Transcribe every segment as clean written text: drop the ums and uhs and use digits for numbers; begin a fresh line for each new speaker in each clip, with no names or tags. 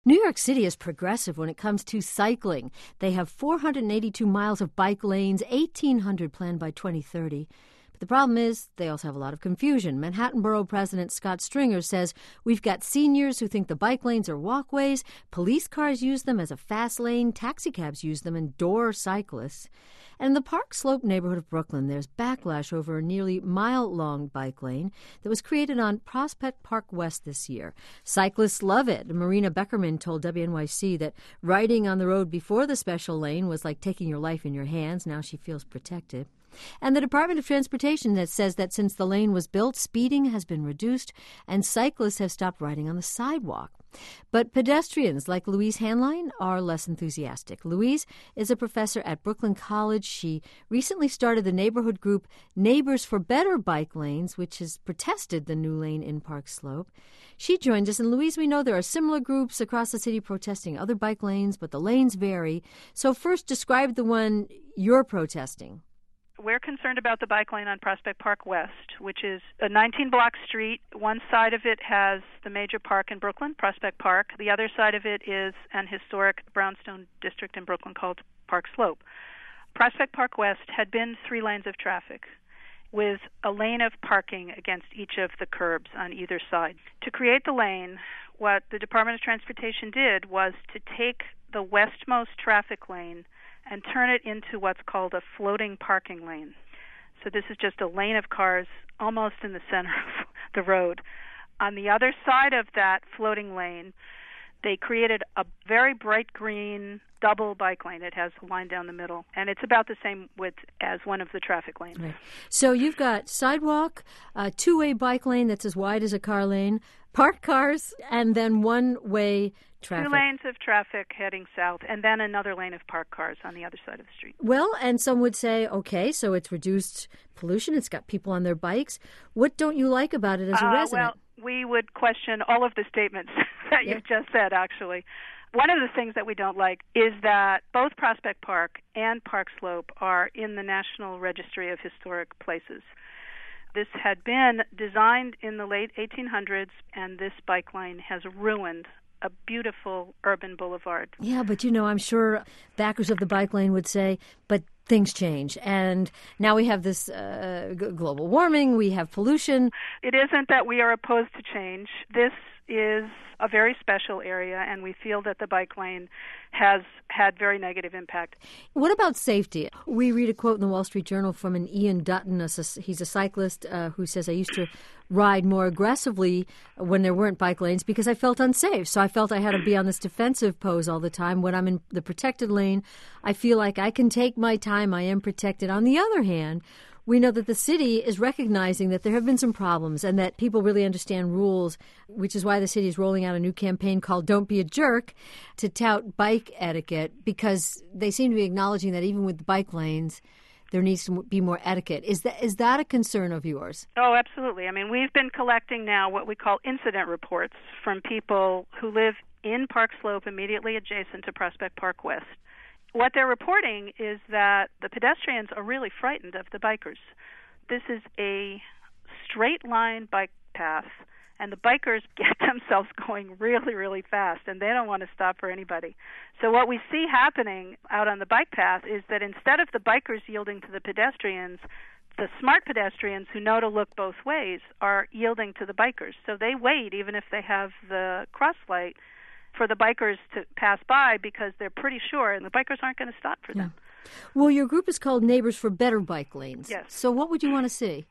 New York City is progressive when it comes to cycling. They have 482 miles of bike lanes, 1,800 planned by 2030. But the problem is they also have a lot of confusion. Manhattan Borough President Scott Stringer says we've got seniors who think the bike lanes are walkways, police cars use them as a fast lane, taxicabs use them, and door cyclists. And in the Park Slope neighborhood of Brooklyn, there's backlash over a nearly mile-long bike lane that was created on Prospect Park West this year. Cyclists love it. Marina Beckerman told WNYC that riding on the road before the special lane was like taking your life in your hands. Now she feels protected. And the Department of Transportation that says that since the lane was built, speeding has been reduced and cyclists have stopped riding on the sidewalk. But pedestrians like Louise Hanline are less enthusiastic. Louise is a professor at Brooklyn College. She recently started the neighborhood group Neighbors for Better Bike Lanes, which has protested the new lane in Park Slope. She joined us. And Louise, we know there are similar groups across the city protesting other bike lanes, but the lanes vary. So first, describe the one you're protesting.
We're concerned about the bike lane on Prospect Park West, which is a 19-block street. One side of it has the major park in Brooklyn, Prospect Park. The other side of it is an historic brownstone district in Brooklyn called Park Slope. Prospect Park West had been 3 lanes of traffic with a lane of parking against each of the curbs on either side. To create the lane, what the Department of Transportation did was to take the westmost traffic lane and turn it into what's called a floating parking lane. So this is just a lane of cars almost in the center of the road. On the other side of that floating lane, they created a very bright green double bike lane. It has a line down the middle, and it's about the same width as one of the traffic lanes.
Right. So you've got sidewalk, a 2-way bike lane that's as wide as a car lane, parked cars, and then one-way traffic.
2 lanes of traffic heading south, and then another lane of parked cars on the other side of the street.
Well, and some would say, okay, so it's reduced pollution, it's got people on their bikes. What don't you like about it as a resident?
Well, we would question all of the statements that you've just said, actually. One of the things that we don't like is that both Prospect Park and Park Slope are in the National Registry of Historic Places. This had been designed in the late 1800s, and this bike lane has ruined a beautiful urban boulevard.
Yeah, but I'm sure backers of the bike lane would say, but things change. And now we have this global warming, we have pollution.
It isn't that we are opposed to change. This is a very special area, and we feel that the bike lane has had very negative impact.
What about safety? We read a quote in the Wall Street Journal from an Ian Dutton. He's a cyclist who says, I used to ride more aggressively when there weren't bike lanes because I felt unsafe. So I felt I had to be on this defensive pose all the time. When I'm in the protected lane, I feel like I can take my time. I am protected. On the other hand, we know that the city is recognizing that there have been some problems and that people really understand rules, which is why the city is rolling out a new campaign called Don't Be a Jerk to tout bike etiquette, because they seem to be acknowledging that even with the bike lanes, there needs to be more etiquette. Is that a concern of yours?
Oh, absolutely. I mean, we've been collecting now what we call incident reports from people who live in Park Slope immediately adjacent to Prospect Park West. What they're reporting is that the pedestrians are really frightened of the bikers. This is a straight-line bike path, and the bikers get themselves going really, really fast, and they don't want to stop for anybody. So what we see happening out on the bike path is that instead of the bikers yielding to the pedestrians, the smart pedestrians who know to look both ways are yielding to the bikers. So they wait, even if they have the cross light, for the bikers to pass by because they're pretty sure, and the bikers aren't going to stop for them.
Well, your group is called Neighbors for Better Bike Lanes.
Yes.
So what would you want to see?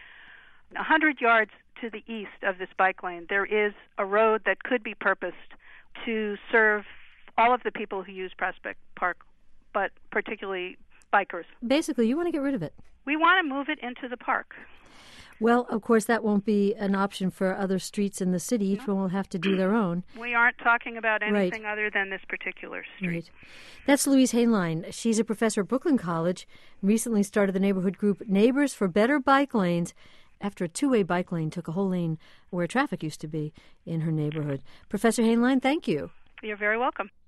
100 yards to the east of this bike lane, there is a road that could be purposed to serve all of the people who use Prospect Park, but particularly bikers.
Basically, you want to get rid of it.
We want to move it into the park.
Well, of course, that won't be an option for other streets in the city. Each one will have to do their own.
We aren't talking about anything other than this particular street.
Right. That's Louise Hanline. She's a professor at Brooklyn College, recently started the neighborhood group Neighbors for Better Bike Lanes after a 2-way bike lane took a whole lane where traffic used to be in her neighborhood. Professor Hanline, thank you.
You're very welcome.